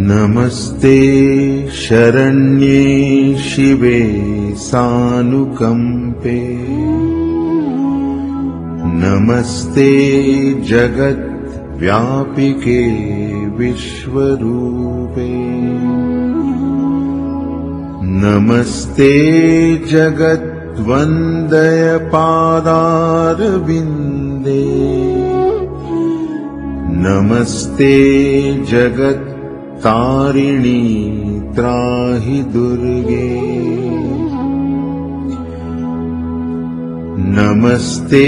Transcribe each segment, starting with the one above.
नमस्ते शरण्ये शिवे सानुकंपे। नमस्ते जगद्व्यापिके विश्वरूपे। नमस्ते जगद्वंदय पादारविंदे। नमस्ते जगत्तारिणी त्राहि दुर्गे। नमस्ते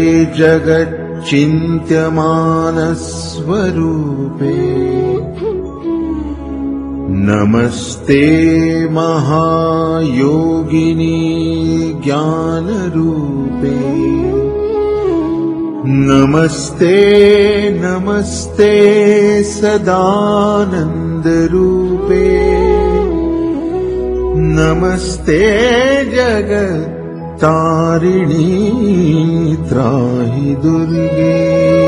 जगच्चिन्त्यमानस्वरूपे। नमस्ते महायोगिनी ज्ञानरूपे। नमस्ते नमस्ते सदानन्दरूपे। नमस्ते जगत्तारिणी त्राहि दुर्गे।